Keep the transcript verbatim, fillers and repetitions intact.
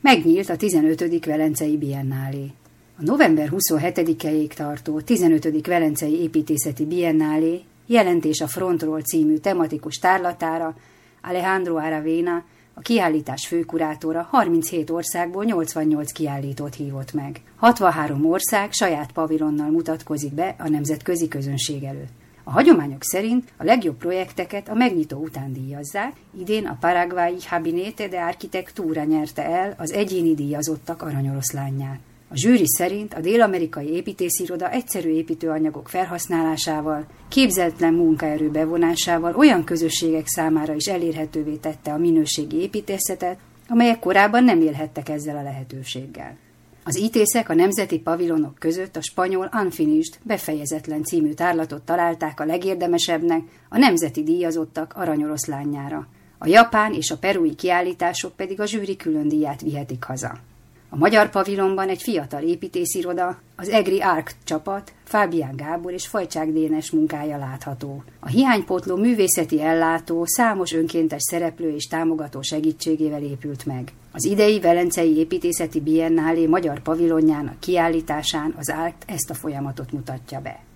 Megnyílt a tizenötödik Velencei Biennálé. A november huszonhetedikéig tartó tizenötödik Velencei Építészeti Biennálé Jelentés a frontról című tematikus tárlatára Alejandro Aravena, a kiállítás főkurátora harminchét országból nyolcvannyolc kiállítót hívott meg. hatvanhárom ország saját pavilonnal mutatkozik be a nemzetközi közönség előtt. A hagyományok szerint a legjobb projekteket a megnyitó után díjazzák, idén a paraguayi Gabinete de Arquitectura nyerte el az egyéni díjazottak aranyoroszlánját. A zsűri szerint a dél-amerikai építésziroda egyszerű építőanyagok felhasználásával, képzetlen munkaerő bevonásával olyan közösségek számára is elérhetővé tette a minőségi építészetet, amelyek korábban nem élhettek ezzel a lehetőséggel. Az ítészek a nemzeti pavilonok között a spanyol Unfinished, befejezetlen című tárlatot találták a legérdemesebbnek, a nemzeti díjazottak aranyoroszlánjára. A japán és a perui kiállítások pedig a zsűri külön díját vihetik haza. A magyar pavilonban egy fiatal építésziroda, az Egri Arc csapat, Fábián Gábor és Fajcsák Dénes munkája látható. A hiánypótló művészeti ellátó számos önkéntes szereplő és támogató segítségével épült meg. Az idei Velencei Építészeti Biennálé magyar pavilonjának kiállításán az Arc ezt a folyamatot mutatja be.